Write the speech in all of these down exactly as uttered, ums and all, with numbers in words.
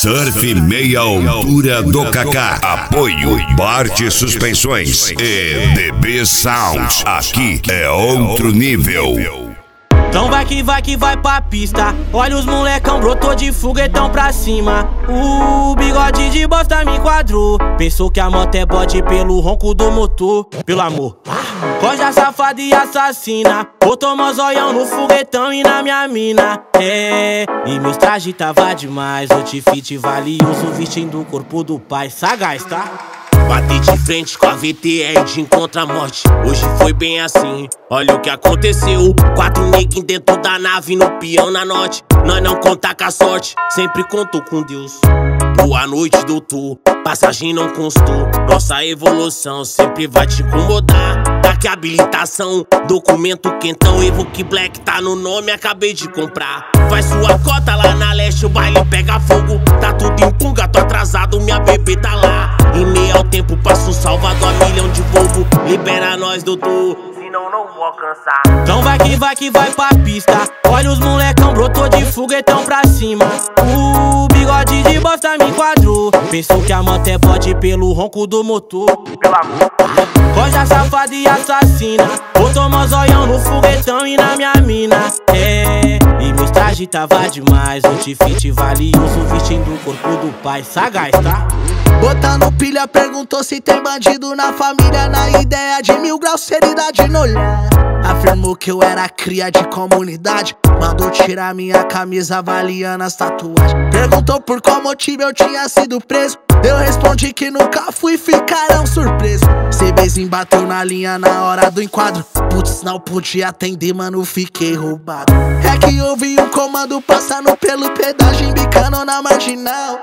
Surf meia altura do Kaká. Apoio Bart Suspensões e D B Sound. Aqui é outro nível. Então vai que vai que vai pra pista. Olha os molecão, brotou de foguetão pra cima. O bigode de bosta me enquadrou. Pensou que a moto é bode pelo ronco do motor. Pelo amor, coja safada e assassina. Botou mozóião no foguetão e na minha mina. É, e meus trajes tava demais. Outfit valioso vestindo o corpo do pai. Sagaz, tá? Bati de frente com a V T R de encontro à morte. Hoje foi bem assim, olha o que aconteceu. Quatro neguinhos dentro da nave, no peão na norte. Nós não conta com a sorte, sempre contou com Deus. Boa noite, doutor, passagem não constou. Nossa evolução sempre vai te incomodar. Daqui a habilitação, documento quentão. Evoque Black tá no nome, acabei de comprar. Faz sua cota lá na leste, o baile pega fogo. Tá tudo em punga, tô atrasado, minha bebê tá lá. Em meio ao tempo passo Salvador a milhão de povo. Libera nós, doutor, senão não vou alcançar. Então vai que vai que vai pra pista. Olha os molecão, brotou de foguetão pra cima. O bigode de bosta me enquadrou. Pensou que a moto é bode pelo ronco do motor. Pelo amor, coja safada e assassina. Botou mozóião no foguetão e na minha mina. É, e meus trajes tava demais. Outfit valioso vestindo o corpo do pai. Sagaz, tá? Botando pilha, perguntou se tem bandido na família. Na ideia de mil graus, seriedade no olhar. Afirmou que eu era cria de comunidade. Mandou tirar minha camisa avaliando as tatuagens. Perguntou por qual motivo eu tinha sido preso. Eu respondi que nunca fui, ficaram surpresos. CBzinho bateu na linha na hora do enquadro. Putz, não podia atender, mano, fiquei roubado. É que ouvi um comando passando pelo pedágio, embicando na marginal.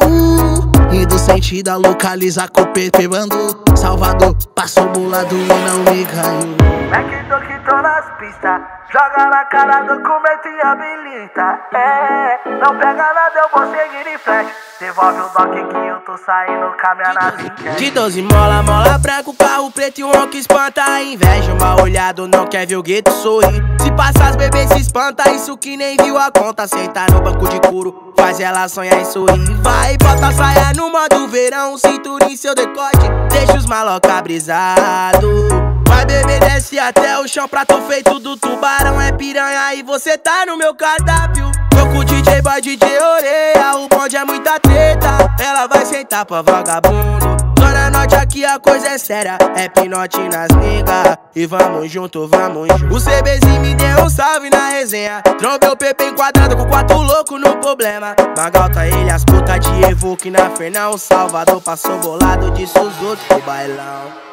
Uh, indo sentido a localizar com o P P mandou. Salvador, passou bolado e não me ganhou. É que tô que tô nas pistas. Joga na cara, documento e habilita. É, não pega nada, eu vou seguir em frente. Devolve o doc que eu tô saindo, caminhar na vinha. De doze mola, mola branco, carro preto e um ronco espanta a inveja. Mal olhado, não quer ver o gueto sorrir. Se passar as bebês se espanta, isso que nem viu a conta. Sentar no banco de couro, faz ela sonhar e sorrir. Vai, bota a saia no modo verão, cintura em seu decote, deixa os maloca brisado. Vai beber, desce até o chão, prato feito do tubarão. É piranha e você tá no meu cardápio. Tô com o D J Boy, D J Oreia, o bonde é muita treta. Ela vai sentar pra vagabundo. Zona Norte aqui a coisa é séria, é pinote nas niggas. E vamos junto, vamos junto. O CBzinho me deu um salve na resenha. Trombei o P P enquadrado com quatro loucos no problema. Na galta ele as putas de Evoque na Fernão. Salvador passou bolado, disse os outros pro bailão.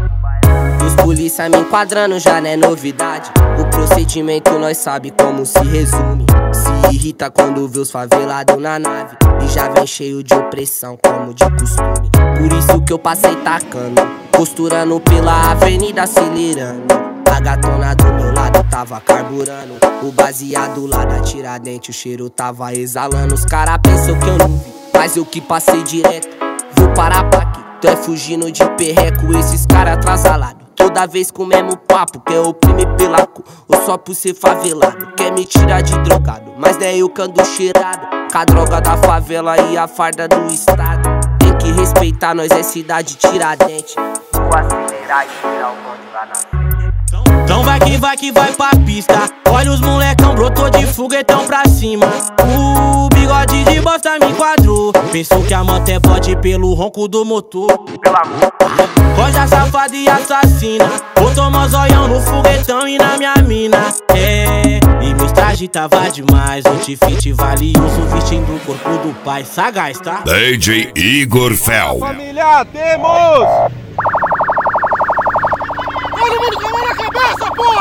Os polícia me enquadrando já não é novidade. O procedimento nós sabe como se resume. Se irrita quando vê os favelados na nave e já vem cheio de opressão como de costume. Por isso que eu passei tacando, costurando pela avenida acelerando. A gatona do meu lado tava carburando. O baseado lá da Tiradentes, o cheiro tava exalando. Os cara pensam que eu não vi, mas eu que passei direto. Vou parar pra quê? Tu é fugindo de perreco, esses cara atrasalados. Toda vez com o mesmo papo, quer oprimir pela cor ou só por ser favelado. Quer me tirar de drogado, mas não é eu que ando cheirado. Com a droga da favela e a farda do estado. Tem que respeitar, nós é cidade Tiradentes. Vou acelerar e tirar o bonde lá na frente. Então vai que vai que vai pra pista. Olha os molecão, brotou de foguetão pra cima. O bigode de bosta me enquadrou. Pensou que a moto é bode pelo ronco do motor. Pelo amor, coja safada e assassina. Botou mozóião no foguetão e na minha mina. É, e meus trajes tava demais. Outfit valioso vestindo o corpo do pai. Sagaz, tá? D J Igor Fel. Família, temos! Todo mundo com a mão na cabeça, pô!